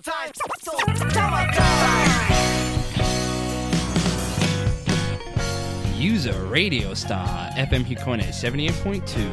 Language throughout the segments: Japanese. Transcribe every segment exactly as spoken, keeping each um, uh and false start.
User Radio Star エフエム Hikone セブンティエイトポイントツー。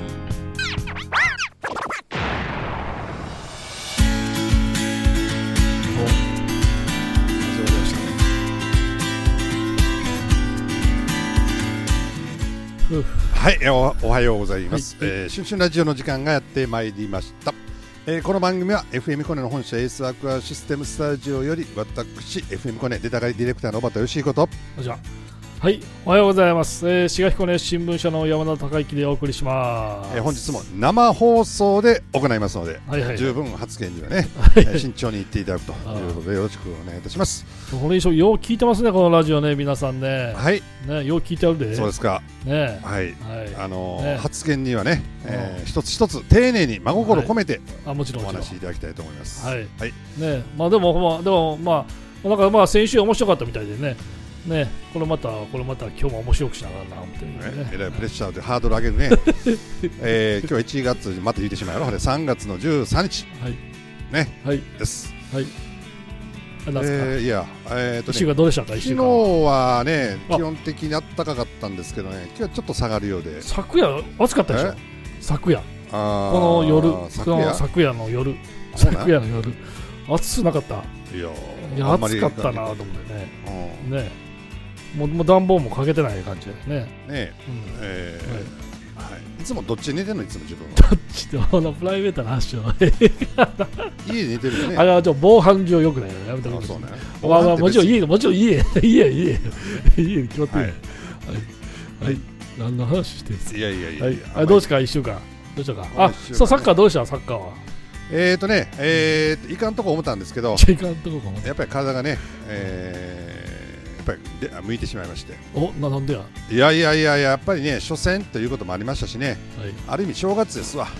はい、お, おはようございます、 はい、 えー、シュンシュンラジオの時間がやってまいりました、えー、この番組は エフエム コネの本社エースアクアシステムスタジオより私 エフエム コネ出たがりディレクターの小畑義彦と、 こんにちは。はい、おはようございます、えー、滋賀彦根新聞社の山田孝之でお送りします、 えー、本日も生放送で行いますので、はいはいはい、十分発言にはね、はいはい、慎重に言っていただくということでよろしくお願いいたします。 これ以上よう聞いてますね、このラジオね、皆さんね。 はい、 ね、よう聞いてあるで。 そうですか。 ね、 はい、はい、あのーね、 発言にはね、えー、一つ一つ丁寧に真心込めて、 はい、あ、もちろんお話しいただきたいと思います。 はい、 はい、 ね、まあでも、まあ、でもまあなんかまあ先週面白かったみたいでね。ね、これまたこれまた今日も面白くしながらな思ってるね。 えらいプレッシャーでハードル上げるね。えー、今日はいちがつまた言ってしまうよ。さんがつのじゅうさんにち、はい、ね、はい、です。はい。 何ですか。 えー、いや、えーとね、 いっしゅうかんどうでしたか。 昨日はね、基本的に暖かかったんですけどね、今日はちょっと下がるようで。 昨夜暑かったでしょ。昨夜。あこの夜、昨夜、昨夜の夜、昨夜の夜、暑くなかった。いや、いや暑かったなと思ってね。うん、ね。もう、もう暖房もかけてない感じでね。ねえ、うん、えーはいはい、いつもどっち寝てるのいつも自分は。 どっちでものプライベートな話を。 家で寝てるよね。 あれはちょっと防犯上良くないよね。やめてください。まあまあもちろん家もちろん家家家家に決まってる。はいはいはい。何の話してるんですか。いやいやいや。はい。どうですか一週間。どうしたか。あ、そうサッカーどうでしたサッカーは。えーとね、えーいかんとこ思ったんですけど。 いかんとこかも。 やっぱり体がね。えーやっぱりで向いてしまいまして。 おな、なんでや。 いやいやいややっぱりね初戦ということもありましたしね、はい、ある意味正月ですわ、はい、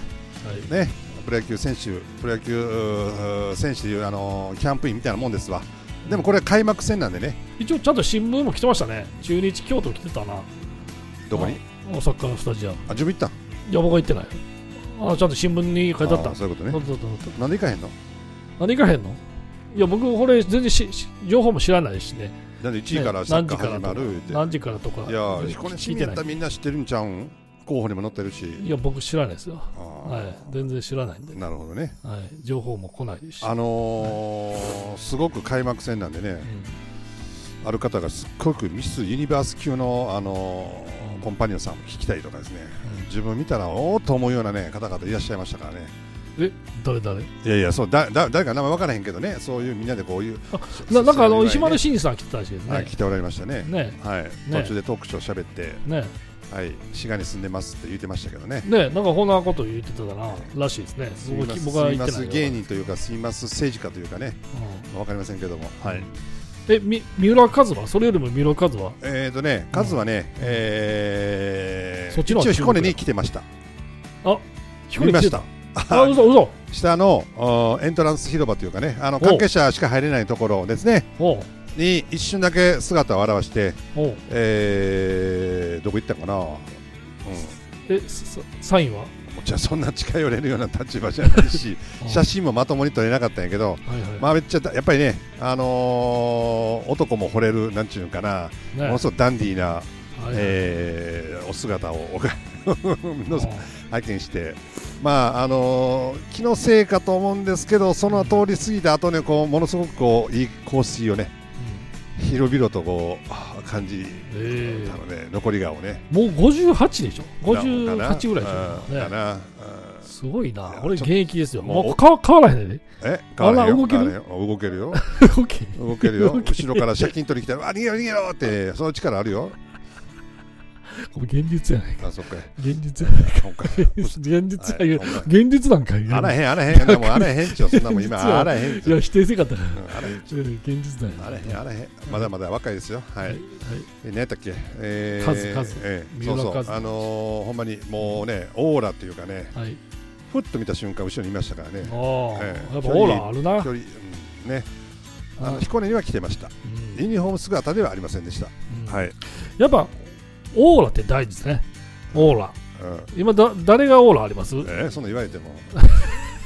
ね、プロ野球選手プロ野球選手というあのキャンプインみたいなもんですわ。でもこれは開幕戦なんでね、 一応ちゃんと新聞も来てましたね。中日京都来てたな。 どこに。 サッカースタジアム。 あ、自分行った。 いや僕は行ってない。あ、ちゃんと新聞に書いてあった。 そういうことね。なんで行かへんの。 なんで行かへんの。いや僕これ全然し情報も知らないしね。 なんでいちじからサッカー始まるって。 何時からとか。 いや、彦根市民やったらみんな知ってるんちゃうん。候補にも載ってるし。いや僕知らないですよ。はい、全然知らないんで。 なるほどね。 はい、情報も来ないし。 あのーはい、すごく開幕戦なんでね、うん、ある方がすっごくミスユニバース級の、あのーうん、コンパニオンさんを聞きたいとかですね、うん、自分見たらおーっと思うような、ね、方々いらっしゃいましたからね。 え誰誰。いやいや、そうだだ誰か名前分からへんけどね、そういうみんなでこういうな、なんかあの石丸慎二さん来てたらしいですね。 はい、来ておられましたね。ね、はい、 ね、 途中でトークショーしゃべってね、はい、滋賀に住んでますって言ってましたけどね。 ね、なんかこんなこと言ってたならしいですね。 すみます僕は言ってない。芸人というかすみます政治家というかね、うん、分かりませんけども、はい。 え、み三浦和はそれよりも三浦和はえっとね、和はね、うん、えー、そっちの一応彦根に来てました。 あ、 彦根に来てた。 あ、嘘嘘。 下のエントランス広場というかね、あの関係者しか入れないところですねに一瞬だけ姿を現して、えー、どこ行ったかな、うん、 え、サインはじゃあそんな近寄れるような立場じゃないし写真もまともに撮れなかったんやけど、はいはい、まあめっちゃやっぱりね、あのー、男も惚れるなんちゅうかな、ね、ものすごくダンディーな、はいはい、えー、お姿を拝見して、まああのー、気のせいかと思うんですけど、その通り過ぎた後ね、こうものすごくこういい香水をね、うん、広々とこう感じたので、残り顔ね。 もうごじゅうはちでしょ。ごじゅうはちぐらいでしょ。ね、かな。すごいな。俺現役ですよ。もう変わらへんね。 え、変わらへんよ。 動ける。 動けるよ。 動ける。 動けるよ。後ろから借金取り来たら、あ、逃げろ逃げろってその力あるよ。 これ現実やないか。 あ、そっか。 現実やないか。現実や、現実なんかい。 あらへん、あらへん、でもあらへんちょ、そんなもん今あらへん。 いや否定せかったから。あらへん。現実だよ。 あらへん、あらへん。まだまだ若いですよ。はい。はい。何やったっけ。 ええ。数数。 ええ。そうそう。あのほんまにもうね、オーラっていうかね。はい。ふっと見た瞬間後ろにいましたからね。 ああ。やっぱオーラあるな。 距離ね。あの彦根には来てました。ユニフォーム姿ではありませんでした。はい。 やっぱ。オーラって大事ですね。オーラ、うん、今だ誰がオーラあります？ えー、そんな言われても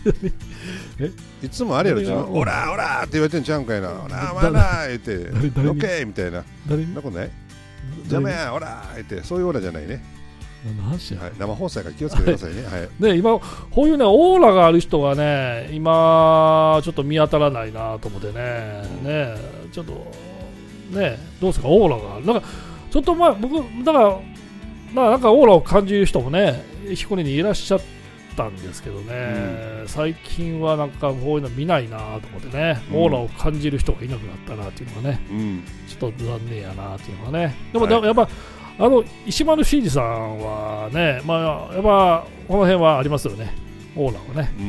えいつもあれやろ、自分オラオラって言われてんちゃうんかいな、オラオラ言ってオッケーみたいな、そんなことない、邪魔やオラ言って、そういうオーラじゃないね。 何の話や、 はい、生放送やから気をつけてくださいね。はいはい、 で今こういうねオーラがある人がね今ちょっと見当たらないなと思ってね、ねちょっとねどうですかオーラがなんかちょっとまあ僕だからなんかオーラを感じる人もね彦根にいらっしゃったんですけどね、うん、最近はなんかこういうの見ないなと思ってね、うん、オーラを感じる人がいなくなったなっていうのがね、うん、ちょっと残念やなっていうのがね。でも、はい、やっぱあの石丸慎二さんはね、まあ、やっぱこの辺はありますよね、オーラはね。うん、うん、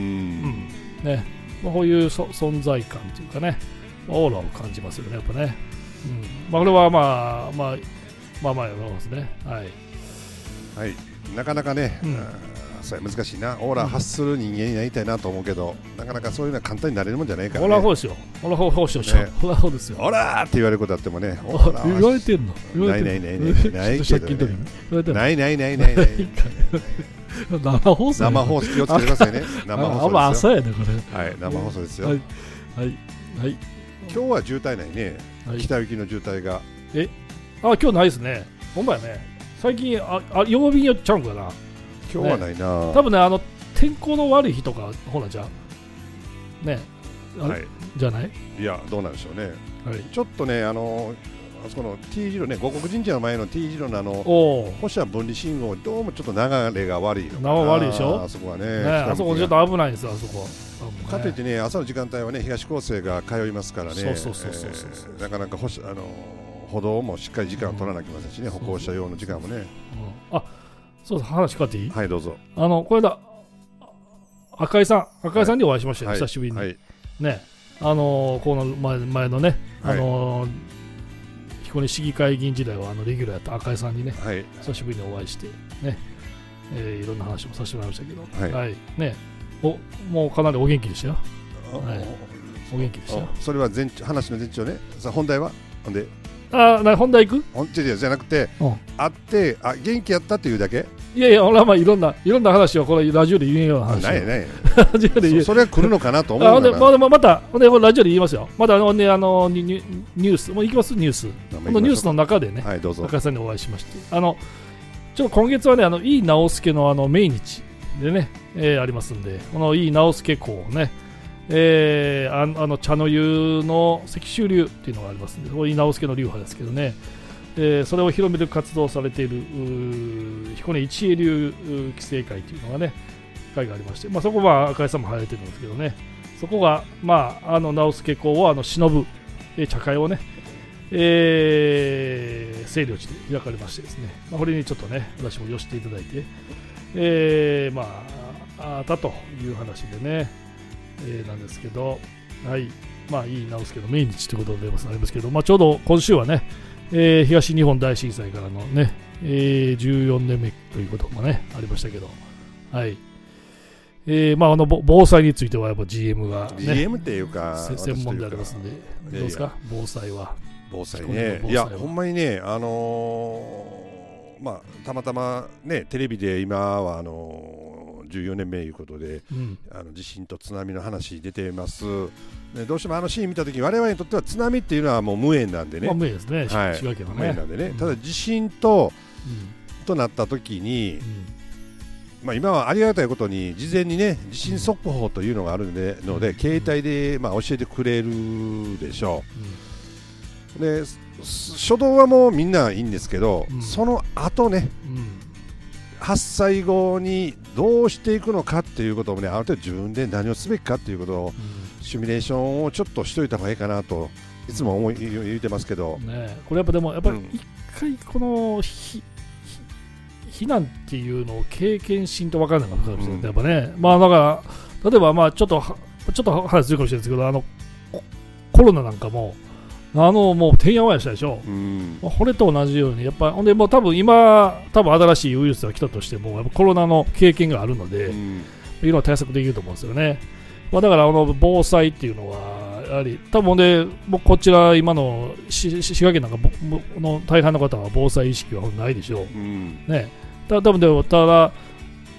ね、まあ、こういうそ存在感というかね、オーラを感じますよね、やっぱね。うん、まあ、これはまあまあまあまあやりますね。はい。 はい、なかなかね、うん、それ難しいな、オーラ発する人間になりたいなと思うけど、うん、なかなかそういうのは簡単になれるもんじゃないからね。 オーラ法ですよ、オーラ法ですよ、オーラ法ですよ。 オーラーって言われることあってもね、 オーラ言われてんの、 ないないないないないけどね、ないないないないない生放送、 生放送気をつけてくださいね。生放送ですよ。 あ、朝やねこれ。 はい、生放送ですよ。 はいはいはい。 今日は渋滞ないね、北行きの渋滞が。 え、あ、今日ないですね。ほんまやね。最近ああ曜日によっちゃうんかな。 今日はないな、 ね、多分ねあの天候の悪い日とかほらじゃね、はい、じゃない。いやどうなんでしょうね、はい、ちょっとねあのあそこの T 字路ね、五国神社の前の T 字路のあの歩車分離信号どうもちょっと流れが悪いのかな。 悪いでしょ、 あそこは ね, ねあそこちょっと危ないんですよ、あそこ、 ね、かといってね朝の時間帯はね東高生が通いますからね、なかなか歩車あの歩道もしっかり時間を取らなきゃいけませんしね、うん、歩行者用の時間もね、うん、 あそうそう、話変わっていい？ はいどうぞ。 あのこれだ赤井さん赤井さんにお会いしましたよ、はい、久しぶりに、はい、ねあのー、この 前, 前のね、あのー、彦根市議会議員時代はあのレギュラーやった赤井さんにね、はい、久しぶりにお会いしてね、えー、いろんな話もさせてもらいましたけど、はいはい、ねおもうかなりお元気でしたよ、はい、お元気でしたよ。 それは前話の前兆ね。さあ本題はほんであな本題行く本じゃなくて、うん、会ってあ元気やったっていうだけ。 いやいや俺はまあいろんないろんな話をこれラジオで言えんような話。 ないないラジオで言そ, それは来るのかなと思うから。 ま, ま, またでラジオで言いますよ。まだ、ね、あのニュースもう行きますニュース。このニュースの中でね、はい、どうぞ赤井さんにお会いしまして、あのちょっと今月はねあの井伊直弼のあの命日でね、えー、ありますんで、この井伊直弼公をね。えー、あ, あの茶の湯の石州流っていうのがありますので、これ井伊直弼の流派ですけどね、えー、それを広める活動をされている彦根一会流規制会というのがね会がありまして、まあ、そこは赤井さんも入れてるんですけどね、そこが、まあ、あの直弼公をあの忍ぶ、えー、茶会をね、えー、清涼地で開かれましてですね、まあ、これにちょっとね私も寄せていただいて、えー、まああったという話でね、えー、なんですけど、はい、まあいい直輔の命日ということでありますけど、まあ、ちょうど今週はね、えー、東日本大震災からのね、えー、じゅうよねんめということもねありましたけど、はい、えー、まああの防災についてはやっぱ ジーエム が、ね、 ジーエム っていうか専門でありますんで、どうですか防災は。 防災ね、いやほんまにね、あのー、まあたまたまねテレビで今はあのーじゅうよねんめということで、うん、あの地震と津波の話出てます、ね、どうしてもあのシーン見たときに我々にとっては津波っていうのはもう無縁なんでね、 まあ、無縁ですね、はい、滋賀県はね無縁なんでね、うん、ただ地震と、うん、となったときに、うんまあ、今はありがたいことに事前にね地震速報というのがあるので、うん、ので携帯でまあ教えてくれるでしょう、うん、で初動はもうみんないいんですけど、うん、その後ね、うん発災後にどうしていくのかっていうことをね、ある程度自分で何をすべきかっていうことを、うん、シミュレーションをちょっとしといた方がいいかなといつも思い言ってますけど、 ね、これやっぱでもやっぱり一回この避難っていうのを経験しんと分からないかもしれない、うん、やっぱね、まあだから例えばまあちょっとちょっと話するかもしれないですけど、あのコロナなんかもあのもうてんやわんやしたでしょ、うん、これと同じようにやっぱほんでもう多分今多分新しいウイルスが来たとしてもやっぱコロナの経験があるので、うん、いろんな対策できると思うんですよね、まあ、だからあの防災っていうのはやはり多分ね僕こちら今の滋賀県なんかの大半の方は防災意識はないでしょう、うん、ね、た多分でもただ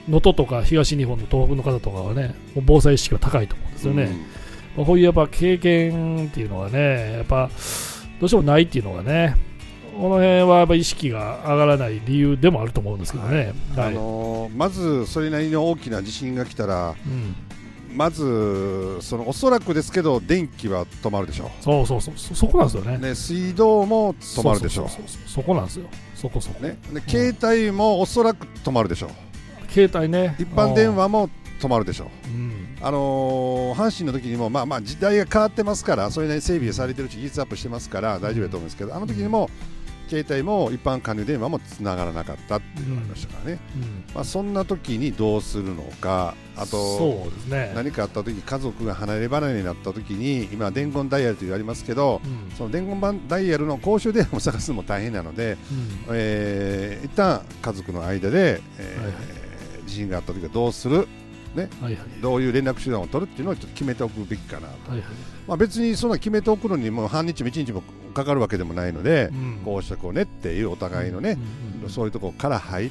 能登とか東日本の東北の方とかはね、防災意識が高いと思うんですよね。うん、まあ、こういうやっぱ経験っていうのはね、やっぱどうしてもないっていうのがね、この辺はやっぱ意識が上がらない理由でもあると思うんですけどね。 はい、あのー、まずそれなりの大きな地震が来たら、うん、まずそのおそらくですけど電気は止まるでしょう。 そうそうそう、そこなんですよね。 ね、水道も止まるでしょう。 そうそうそうそう、そこなんですよ。そこそこ、 ね、で携帯もおそらく止まるでしょう。 携帯ね、 一般電話も止まるでしょう。うん、あのー、阪神の時にもまあまあ時代が変わってますから、それなりに整備されてるし技術アップしてますから大丈夫だと思うんですけど、あの時にも携帯も一般加入電話もつながらなかったっていうのがありましたからね。うんうん、まあ、そんな時にどうするのか、あとそうです、ね、 何かあった時家族が離れ離れになった時に今伝言ダイヤルというのありますけど、うん、その伝言ダイヤルの公衆電話を探すのも大変なので、うん、えー、一旦家族の間で、えーはいはい、地震があった時はどうする、ね、はいはい、どういう連絡手段を取るっていうのをちょっと決めておくべきかなと。はいはい、まあ、別にそんな決めておくのにもう半日も一日もかかるわけでもないので、うん、こうしてこうねっていうお互いのね、うんうん、そういうところから入って、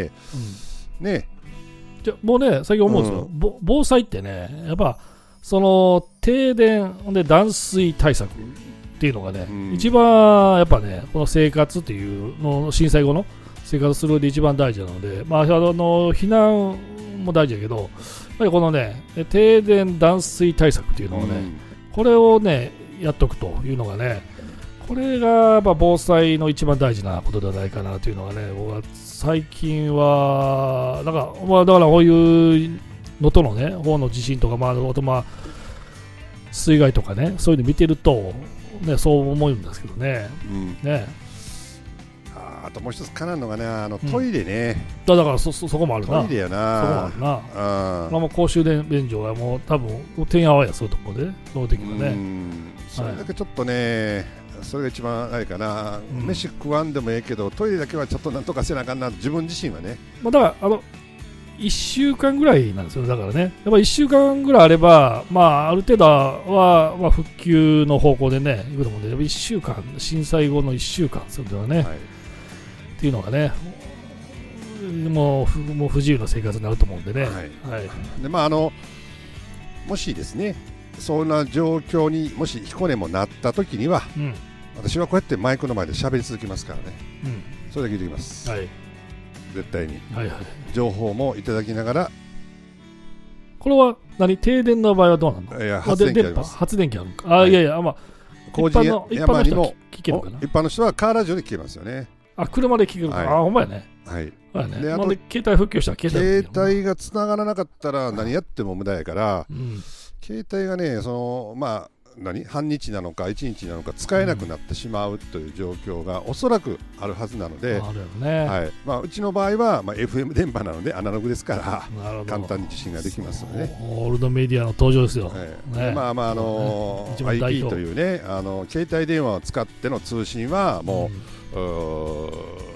うん、ね、 じゃもうね、最近思うんですよ、うん、防災ってね、やっぱその停電で断水対策っていうのがね、うん、一番やっぱね、この生活っていうの震災後の生活する上で一番大事なので、まあ、あの避難も大事だけど、やっぱりこのね、停電断水対策っていうのをね、うん、これをねやっとくというのがね、これがやっぱ防災の一番大事なことではないかなというのがね、僕は最近はなんか、まあ、だからこういう能登のね方の地震とか、まあ、あとまあ水害とかね、そういうの見てると、ね、そう思うんですけどね。うん、ね、 あともう一つかなのがね、あのトイレね、 うん、だから そ, そ, そこもあるな。 トイレやな。 そこもあるな。あ、まあ、もう公衆便所はもう多分てんやわんや、そういうところで能的なね。うん、 それだけちょっとね、はい、それが一番あれかな、うん、飯食わんでもええけどトイレだけはちょっとなんとかせなあかんな、自分自身はね。 まあ、だからあのいっしゅうかんぐらいなんですよ。だからね、やっぱいっしゅうかんぐらいあれば、まあ、ある程度は、まあ、復旧の方向でねいくと思うんで、いっしゅうかん、震災後のいっしゅうかんそれではね、はい、っていうのがね、もう、もう不自由な生活になると思うんでね。はいはい、 でまあ、あのもしですね、そんな状況にもし彦根もなった時には、うん、私はこうやってマイクの前で喋り続けますからね、うん、それだけ言ってきます、はい、絶対に、はいはい、情報もいただきながら。 これは何、停電の場合はどうなの？ いや、発電機あります。 発電機あるのか。あ、はい、いやいや、まあ、 工事山にも聞けるかな。 一般の人はカーラジオで聞けますよね。 あ、車で聞けるか、はい、あ、ほんまやね。はい。はいね、であとで携帯復旧したら携帯携帯がつながらなかったら何やっても無駄やから、うん、携帯がね、そのまあ何半日なのかいちにちなのか使えなくなってしまうという状況がおそらくあるはずなので、あるよね、はい、まあ、うちの場合は、まあ、エフエム 電波なのでアナログですから簡単に受信ができますので、ね、 オールドメディアの登場ですよ、 えーね、まあまああのーね、アイピー というね、あの携帯電話を使っての通信はもう、うん、う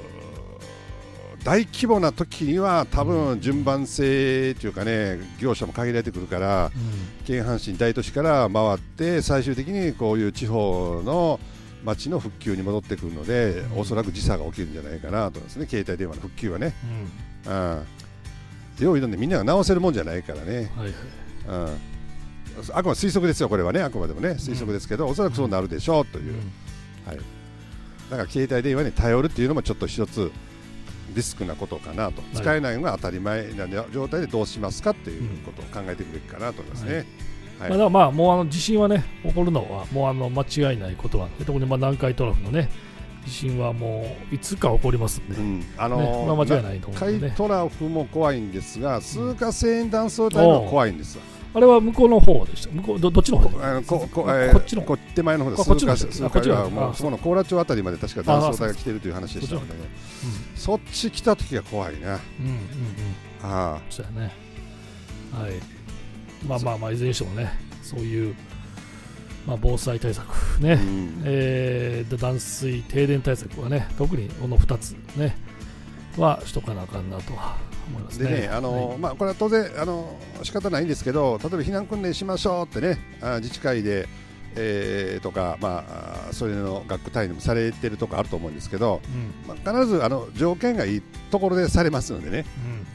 大規模な時には多分順番性というかね、業者も限られてくるから、うん、京阪神大都市から回って最終的にこういう地方の町の復旧に戻ってくるので、うん、おそらく時差が起きるんじゃないかなと思いますね、携帯電話の復旧はね、うん、うん、用意どんでみんなが直せるもんじゃないからね、はいはい、うん、あくまで推測ですよ、これはね、あくまでもね推測ですけど、うん、おそらくそうなるでしょうという、うん、はい、だから携帯電話に頼るっていうのもちょっと一つリスクなことかなと、はい、使えないのが当たり前な状態でどうしますかっていうことを考えていくべきかなと思いますね、はいはい、まあ、 まあもうあの地震はね起こるのはもうあの間違いないことなんで、特にまあ南海トラフのね地震はもういつか起こりますんで、うん、あのーね、まあ、間違いないと思うんで、ね、 南海トラフも怖いんですが、数化性断層帯も怖いんですよ。 あれは向こうの方でした。向こう ど, どっちの方？ あの こ, こ, えー、こっちのこ手前の方です。 こっちの数化数化はもうそこの高良町あたりまで確か断層帯が来てるという話でしたので、ね、うん、そっち来た時が怖いな。うんうんうん。 ああ、そうやね。はい。まあまあまあいずれにしてもね、そういうまあ防災対策ね、うん、えー、断水停電対策はね、特にこのふたつねはしとかなあかんなとは。 でね、あの、はい、まあ、これは当然あの仕方ないんですけど、例えば避難訓練しましょうってね、あ自治会で、えー、とか、まあ、それの学区単位でもされてるとこあると思うんですけど、うん、まあ、必ずあの条件がいいところでされますのでね、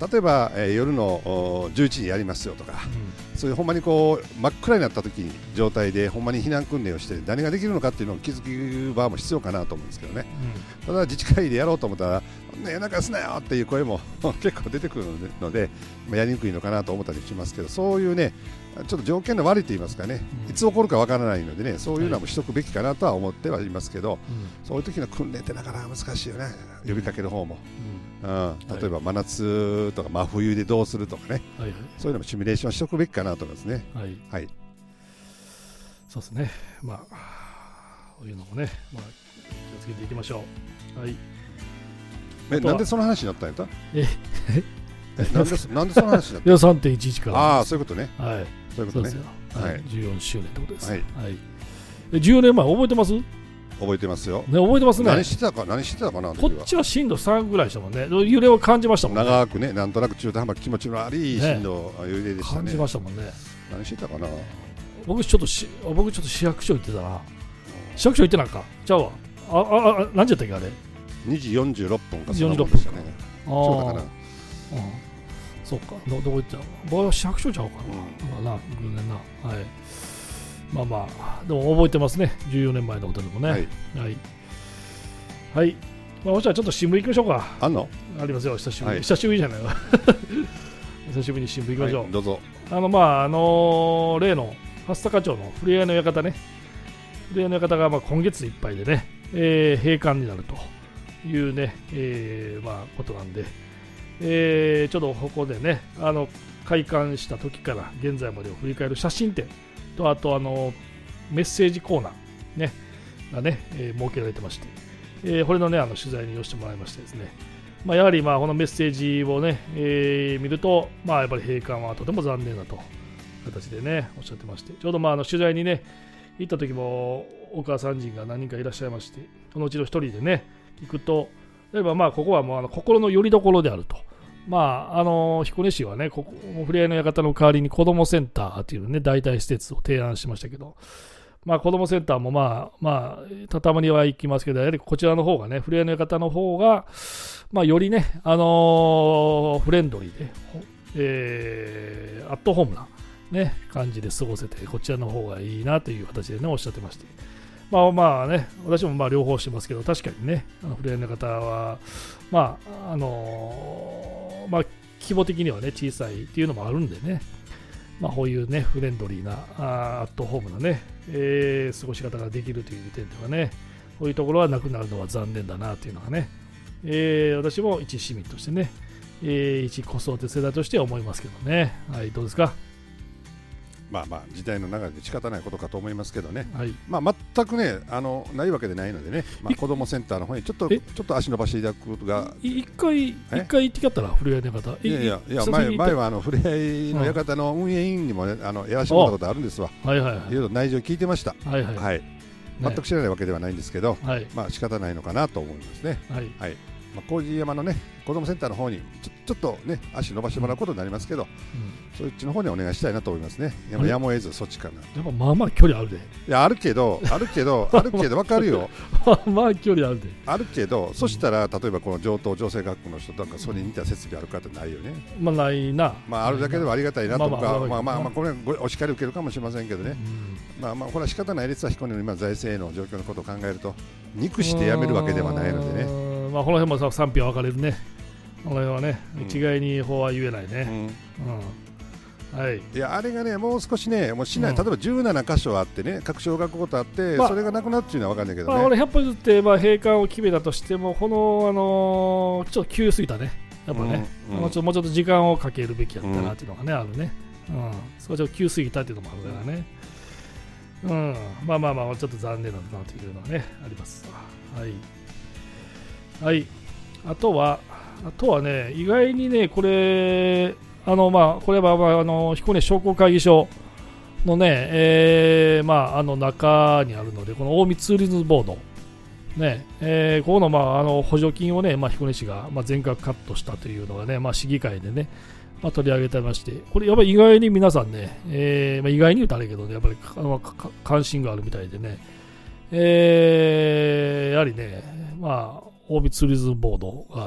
例えば、えー、夜のじゅういちじにやりますよとか、うん、そういうほんまにこう真っ暗になった時に状態でほんまに避難訓練をして何ができるのかっていうのを気づく場も必要かなと思うんですけどね、うん、ただ自治会でやろうと思ったら夜中すなよっていう声も結構出てくるので、まあ、やりにくいのかなと思ったりしますけど、そういうねちょっと条件の悪いと言いますかね、うん、いつ起こるかわからないのでね、そういうのもしとくべきかなとは思ってはいますけど、はい、そういう時の訓練ってなかなか難しいよね、呼びかける方も、うんうん、例えば真夏とか真冬でどうするとかね、はいはい、そういうのもシミュレーションしておくべきかなと思いますね。はい、はい、 そうですね、まあこういうのもね、まあ、気をつけていきましょう。はい、 えなんでその話になったんやった？ ええなんでなんでその話になった？ いや さんてんいちいち から。 ああそういうことね。 はい。 そういうことね。 そうですよ。はい。じゅうよんしゅうねんってことです。はい。はい、 えじゅうよねんまえ覚えてます？ 覚えてますよ。 ね、覚えてますね。 何してたか何してたかな。 こっちは震度さんぐらいでしたもんね。揺れを感じましたもんね。 長くね、なんとなく中途半端気持ちの悪い震度、ね、揺れでしたね。 感じましたもんね。 何してたかな。 僕ちょっとし僕ちょっと市役所行ってたな。市役所行ってなんか。ちゃうわ。あああ何時やったっけあれ。 にじよんじゅうろっぷんか。 よんじゅうろっぷんか。 ね、そうだかな。うん。 そうか。どどこ行ったの？僕は市役所ちゃうかな。うん、まあな、ぐねんな。はい。まあまあでも覚えてますね。じゅうよねんまえのことでもね。はい。はいはい、まあ、そしたらちょっと新聞行きましょうか。 あんの？ ありますよ、久しぶり、はい、久しぶりじゃないわ久しぶりに新聞行きましょう。 はい、どうぞ。 あのまああのー、例の蓮高町のふれあいの館ね、ふれあいの館がまあ今月いっぱいでね、えー、閉館になるというね、えー、まあことなんで、えー、ちょっとここでね、あの開館した時から現在までを振り返る写真展と、あとあのメッセージコーナーねがね、えー、設けられてまして。えー、これのね、あの取材に寄せてもらいましてですね、まあ、やはりまあこのメッセージをね、えー、見ると、まあ、やっぱり閉館はとても残念だという形でね、おっしゃってまして、ちょうどまああの取材にね、行った時もお母さん陣が何人かいらっしゃいまして、そのうちの一人でね、聞くと、例えばまあここはもうあの心の拠り所であると。まあ、あの彦根市はね、ここふれあいの館の代わりに子どもセンターというね、代替施設を提案しましたけど、まあ、子どもセンターもまあ、まあ、たまには行きますけど、やはりこちらの方がね、ふれあいの館の方が、まあ、よりね、あのー、フレンドリーで、えー、アットホームな、ね、感じで過ごせて、こちらの方がいいなという形でね、おっしゃってまして。まあまあね、私もまあ両方してますけど、確かにね、ふれあいの方は、まあ、あのー、まあ、規模的にはね、小さいっていうのもあるんでね、まあ、こういうね、フレンドリーな、アットホームなね、えー、過ごし方ができるという点ではね、こういうところはなくなるのは残念だなというのがね、えー、私も一市民としてね、えー、一子育て世代としては思いますけどね。はい、どうですか？ まあまあ時代の流れで仕方ないことかと思いますけどね、 はい、 まあ、全くねあのないわけでないのでね、まあ、子どもセンターの方にちょっとちょっと足伸ばしていただくことが一回一回行ってきゃったらふれあいの館いやいやいや前前はあのふれあいの館の運営委員にも、ね、あのやらせてもらったことあるんですわ。 はいはいはい、 いろいろ内情聞いてました。 はいはい、 はい、全く知らないわけではないんですけど、 はい、 まあ仕方ないのかなと思いますね。 はいはい、まあ、麹山のね子どもセンターの方にちょちょっとね足伸ばしてもらうことになりますけど、うん、そっちの方にお願いしたいなと思いますね。やむを得ずそっちかな。 やっぱまあまあ距離あるで。いやあるけどあるけどあるけど分かるよ。 まあ距離あるで。 あるけど、そしたら例えばこの上等女性学校の人とかそれに似た設備あるかってないよね。 まあないな。 まああるだけではありがたいなとか、まあまあまあまあこれお叱り受けるかもしれませんけどね。うん、まあまあこれは仕方ないですわ。彦根の今財政の状況のことを考えると憎してやめるわけではないのでね。 まあこの辺もさ賛否は分かれるね。この辺はね、一概に法は言えないね。うんうん、はい。 いやあれがねもう少しねもう市内、うん、例えばじゅうななか所あってね各小学校とあって、まあ、それがなくなるっていうのは分かんないけどね。 まあ、俺ひゃっぽ譲ってまあ閉館を決めたとしてもこのあのー、ちょっと急すぎたね。やっぱね、うんうん、もうちょっともうちょっと時間をかけるべきやったなっていうのがね、うん、あるね。うん。それちょっと急すぎたっていうのもあるからね。うん。まあまあまあちょっと残念だなというのはねあります。はい。はい。あとは。あとはね、意外にね、これ、あのまあ、これは、まあ、あの彦根商工会議所のね、えーまあ、あの中にあるので、この近江ツーリズムボード、ねえー、ここの,、まあ、あの補助金をね、まあ、彦根市が、まあ、全額カットしたというのがね、まあ、市議会でね、まあ、取り上げてまして、これ、やっぱり意外に皆さんね、えーまあ、意外に言うとあれけどね、やっぱりあの関心があるみたいでね、えー、やはりね、まあ、近江ツーリズムボードがね、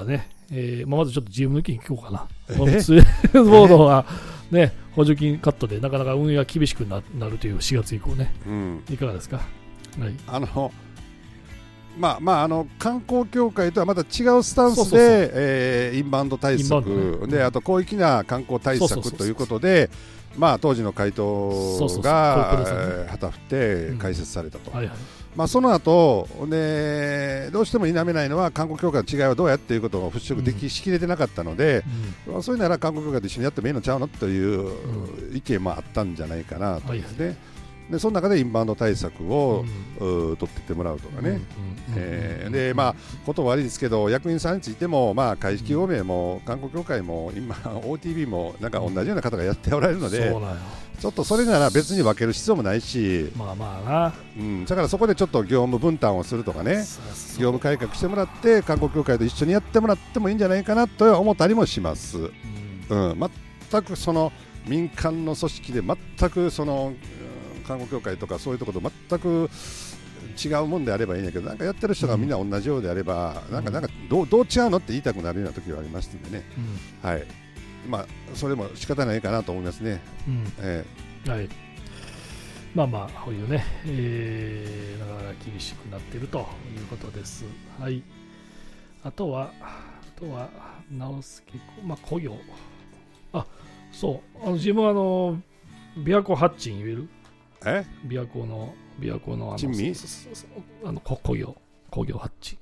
えーまあ、まずちょっと ジーエム の意見聞こうかな。ツイーボードは、ね、補助金カットでなかなか運営が厳しく な, なるというしがつ以降ね、うん、いかがですか。はい、あのまあまあ、あの観光協会とはまた違うスタンスで、えー、インバウンド対策、ね、であと広域な観光対策ということで、まあ、当時の回答が旗振って開設されたと。まあ、その後でどうしても否めないのは観光協会の違いはどうやっていうことを払拭できしきれてなかったので、うん、そういうなら観光協会と一緒にやってもいいのちゃうのという意見もあったんじゃないかなとですね。でその中でインバウンド対策を、うん、取っていってもらうとかね、でまあこと悪いですけど役員さんについても、まあ、会計方面も観光協会も今 オーティービー もなんか同じような方がやっておられるので、ちょっとそれなら別に分ける必要もないし、 まあまあな、 うん、だからそこでちょっと業務分担をするとかね、業務改革してもらって観光協会と一緒にやってもらってもいいんじゃないかなと思ったりもします、うんうん、全くその民間の組織で全くその観光協会とかそういうところと全く違うもんであればいいんだけど、なんかやってる人がみんな同じようであれば、うん、なんかなんかどう、どう違うのって言いたくなるような時はありますんでね、うん、はい、まあそれも仕方ないかなと思いますね、うんえーはい、まあまあこういうね、えー、なかなか厳しくなっているということです。はい、あとはあとは直輔、まあ雇用、あそうあの自分はあの琵琶湖ハッチン言える？ え？ 琵琶湖の琵琶湖のあの珍味？ あの工業工業ハッチン。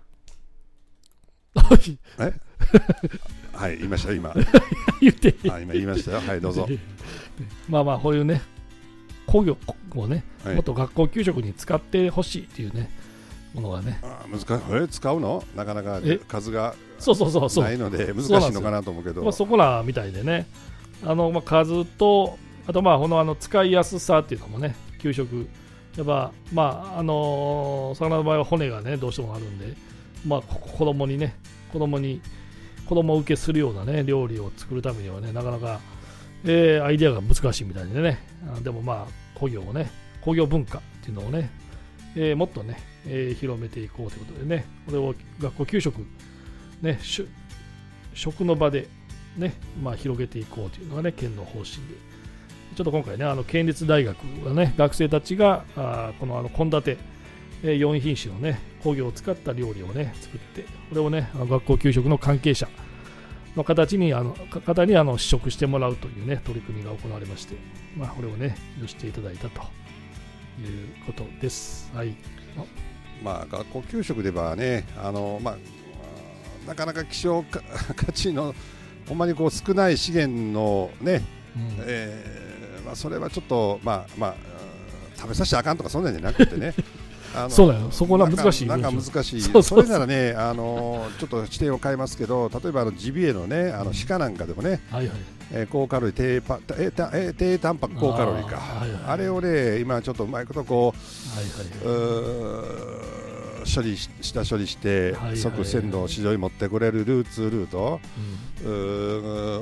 え？はい言いました今。 言ってあ今言いましたよ。はいどうぞ。 まあまあこういうね工業をね、はい、もっと学校給食に使ってほしいっていうねものがね。 あ難しい。え使うの？なかなか数がそうそうそうそうないので難しいのかなと思うけど。 まあ、そこらみたいでね。あのまあ数とあとまあこのあの使いやすさっていうのもね、給食やっぱまああの魚の場合は骨がねどうしてもあるんで、まあ子供にね子供に子供受けするようなね料理を作るためにはねなかなか、えー、アイデアが難しいみたいでね、でもまあ工業をね工業文化っていうのをね、えー、もっとね、えー、広めていこうということでね、これを学校給食ね食の場でねまあ広げていこうというのがね県の方針で。ちょっと今回ね、あの県立大学がね、学生たちがあこのあの献立、えー、よん品種のね、工業を使った料理をね、作って、これをね、あの学校給食の関係者の形に、あの方にあの試食してもらうというね、取り組みが行われまして、まあ、これをね、寄せていただいたということです。はい。 まあ、学校給食ではね、あのまあ、なかなか希少価値の、ほんまにこう少ない資源のね、うんえーまあ、それはちょっと、まあまあ、食べさせてあかんとかそんなんじゃなくてねあのそうだよそこは難しいなんか難しいそうそうそうそれならねあのちょっと視点を変えますけど、例えばあのジビエのねあの鹿なんかでもね、うんはいはいえー、高カロリー低パえーえー、低タンパク高カロリーか あ,、はいはい、あれをね今ちょっとうまいことこう、はいはい、う処理し下処理して、はいはい、即鮮度を市場に持ってくれるルーツルート、うん、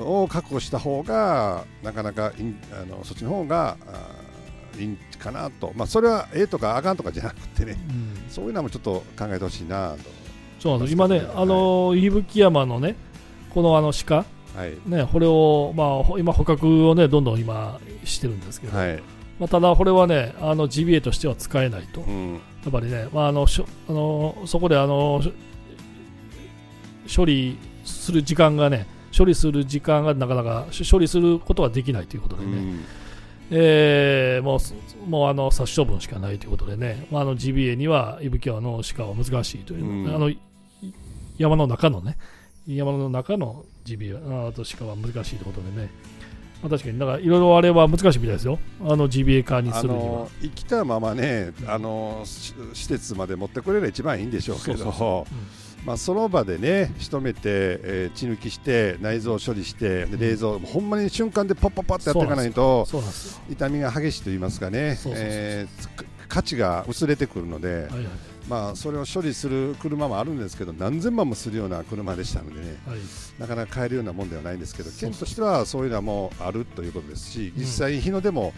うを確保した方がなかなかいあのそっちの方がいいんかなと、まあ、それはええとかあかんとかじゃなくてね、うん、そういうのもちょっと考えてほしいなと。 そうなんです今ね、はい、あの伊吹山のねこのあの鹿、はいね、これを、まあ、今捕獲をねどんどん今してるんですけど、はいまあ、ただこれはねあのジビエとしては使えないと、うん、やっぱりね、まあ、あのしょあのそこであの処理する時間がね処理する時間がなかなか処理することはできないということでね、うんえー、もうもうあの殺処分しかないということでね、まあ、あのジビエには伊吹山の鹿は難しいという、うん、あの山の中のね山の中のジビエあと鹿は難しいということでね、まあ、確かにだからいろいろあれは難しいみたいですよ、あのジビエ化にするには。あの生きたままねあの施設まで持ってくれれば一番いいんでしょうけど、そうそうそううんまあ、その場でね仕留めて、えー、血抜きして内臓を処理してで冷蔵、うん、ほんまに瞬間でパッパッパッってやっていかないと痛みが激しいと言いますかね、えー、価値が薄れてくるので、はいはいまあ、それを処理する車もあるんですけど何千万もするような車でしたのでね、はい、なかなか買えるようなもんではないんですけど県としてはそういうのはもうあるということですし実際日の出も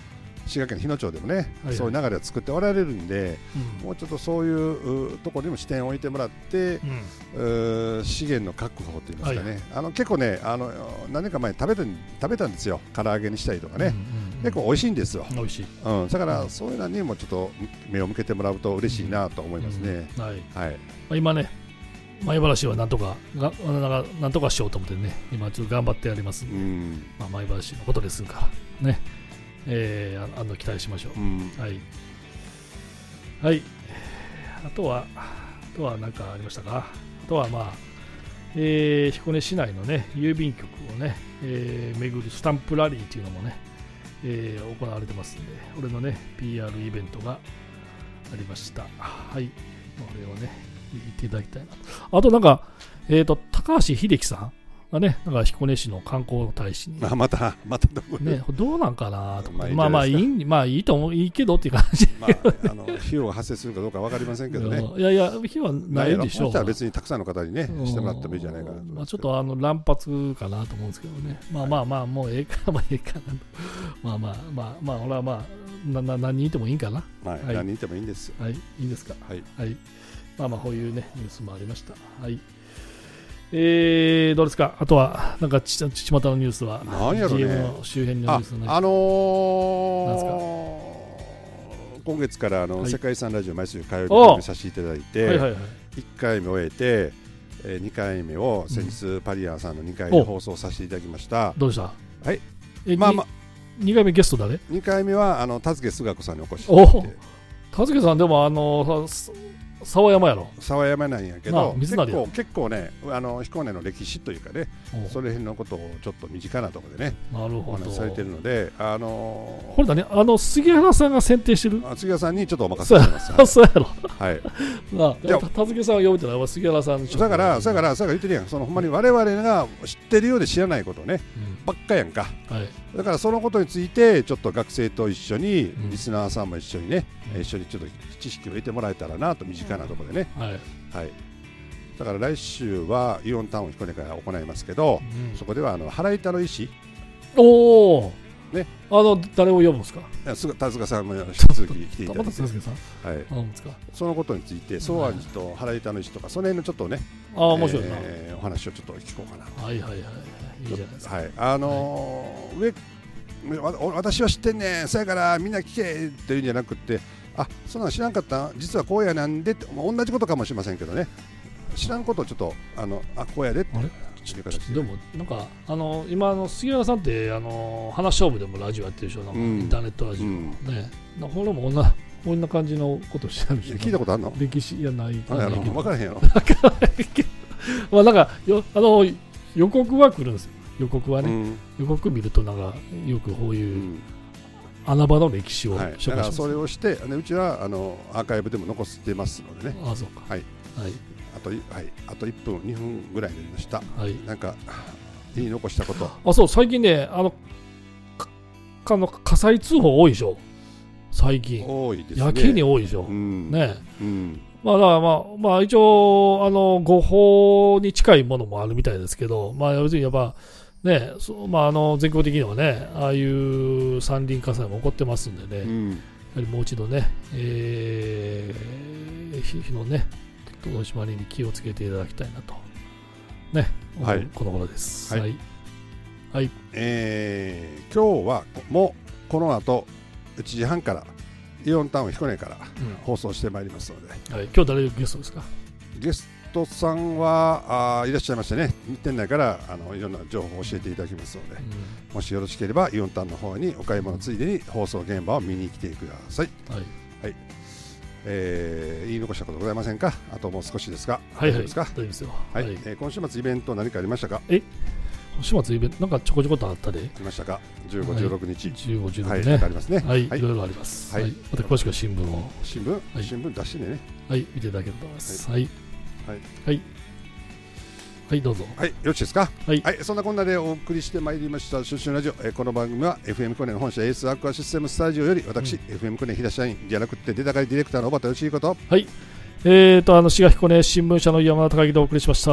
滋賀県日野町でもね、はいはい、そういう流れを作っておられるんで、うん、もうちょっとそういうところにも視点を置いてもらって、うん、資源の確保といいますかね、はい、あの結構ねあの何年か前に食べた食べたんですよ、唐揚げにしたりとかね、うんうんうん、結構美味しいんですよ。 美味しい、 うん、だからそういうのにもちょっと目を向けてもらうと嬉しいなと思いますね。 うんうん、はいはい、まあ、今ね米原市はなんとかがなんとかしようと思ってね、今ちょっと頑張ってやりますんで、うん、まあ、米原市のことですからね、えー、あの期待しましょう。うん、はい、はい、あとはあとは何かありましたか。あとはまあ、えー、彦根市内のね郵便局をね、えー、巡るスタンプラリーというのもね、えー、行われてますんで、俺のね ピーアール イベントがありました。はい、これをね言っていただきたいなと。あとなんか、えーと、高橋秀樹さんがね、なんか彦根市の観光大使に、 まあ、またまたどこで、 ね、どうなんかなとか、まあまあいい、まあいいと思う、いいけどっていう感じ、 まあ、あの費用が発生するかどうか分かりませんけどね。 いやいや費用はないでしょう。 まあ、別にたくさんの方にねしてもらってもいいじゃないかなと。 まあちょっとあの乱発かなと思うんですけどね。まあまあまあもうええかまあええかなと。まあまあまあまあ俺はまあなな何人いてもいいんかな。 はい、はい、何人いてもいいんです。 はい、いいですか。 はい。 はい。まあまあこういうねニュースもありました。はい。えー、どうですか。あとはなんかちちまたのニュースは何やろね、 ジーエム の周辺のニュースのあ、あのー、なんですか、今月からあの、はい、世界遺産ラジオ毎週火曜日にさせていただいて、はいはいはい、いっかいめ終えて、えー、にかいめを先日、うん、パリアンさんのにかいで放送させていただきました。 どうでした。 はい、 えまあまあにかいめゲスト誰。 にかいめはあの田付菅子さんにお越しいただいて。 田付さんでもあの沢山やろ。 沢山なんやけど、 結構結構ね、あの彦根の歴史というかね、それ辺のことをちょっと身近なところでね、 なるほど、 お話しされているので、あのー、 これだね、あの杉原さんが選定してる。 あ、杉原さんにちょっとお任せしてます。 はい、そうやろ。 はい。 な、じゃあ田付さんを呼ぶってのは杉原さん。 だからだからさが言ってるやん。そのほんまに我々が知ってるようで知らないことね、うん、ばっかやんか。はい。だからそのことについてちょっと学生と一緒に、うん、リスナーさんも一緒にね、うん、一緒にちょっと知識を得てもらえたらなと、身近なところでね。はい。はい、だから来週はイオンタウン彦根から行いますけど、うん、そこではあの原板の石、 おお、ね、あの誰を呼ぶんですか。 田塚さんも引き続き来ていただいて、 はい、 そのことについて総安寺と原板の石とかその辺のちょっとね、 あー面白いな、 えー、お話をちょっと聞こうかな。 はいはいはい、いいじゃないですか。 はい、あのーはい、上私は知ってんねん、そやからみんな聞けっていうんじゃなくて、あ、そんなん知らんかった、実はこうやなんでって、同じことかもしれませんけどね、知らんことをちょっとあのあこうやでって、あれでもなんかあの今の杉原さんってあの話勝負でもラジオやってるでしょ、なんかインターネットラジオ、うん、ね、これもこんなこんな感じのことしてるでしょ。 聞いたことあるの？ 歴史いやないあの分からへんやろ。 まあなんかよあの予告は来るんですよ。予告はね、うん、予告見るとなんかよくこういう、うん、穴場の歴史を紹介します、はい、だからそれをして、うちはあのアーカイブでも残してますのでね。 ああそうか、 はい、はい、あと、はい、あといっぷんにふんぐらいになりました、はい、なんか言い残したこと。 あ、そう、最近ね、あのかの火災通報多いでしょ最近。 多いですね。 やけに多いでしょ、うん、ね、 うん、 まあだからまあ、まあ、一応あの誤報に近いものもあるみたいですけど、まあ要するにやっぱね、そう、まあ、あの全国的にはね、ああいう山林火災も起こってますんでね、うん、やはりもう一度ね、えー、火のね取り締まりに気をつけていただきたいなとね、はい、この頃です。はい、はいはい、 えー、今日はもうこの後いちじはんからイオンタウン彦根から放送してまいりますので、 うん、はい、今日誰ゲストですか。 ゲストさんはあいらっしゃいましてね、店内からあのいろんな情報を教えていただきますので、うん、もしよろしければイオンタウンの方にお買い物ついでに放送現場を見に来てください。はい、はい、えー、言い残したことございませんか。あともう少しですが、 はいはい、 大丈夫ですか。 大丈夫ですよ。 はい、はい、えー、今週末イベント何かありましたか。 え今週末イベントなんかちょこちょことあったで。 来ましたか。じゅうご、じゅうろくにち、 じゅうご、じゅうろくね、はい、ありますね。 はい、はい、いろいろあります。はい、はい、また詳しくは新聞を新聞、はい、新聞出してね。 はい、見ていただければと思います。はい、 はい、 はい、はい、どうぞ。 はい、よろしいですか。 はい、 はい、そんなこんなでお送りしてまいりましたシュッシュラジオ、えー、この番組は エフエム コネの本社エースアクアシステムスタジオより私、うん、エフエム コネ平社員じゃなくて出たがりディレクターの小畑義彦と、 はい、えーとあの滋賀彦根新聞社の山田孝之でお送りしました。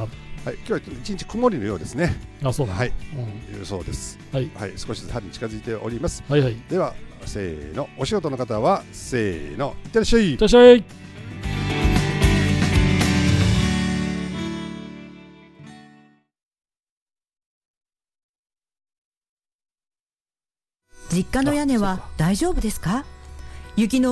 はい、今日は一日曇りのようですね。 あ、そうなん、 はい、 うん、 そうです。 はい、 はい、少しずつ春に近づいております。 はいはい、 ではせーの、お仕事の方はせーの、いってらっしゃい。 いってらっしゃい。 実家の屋根は大丈夫ですか？雪の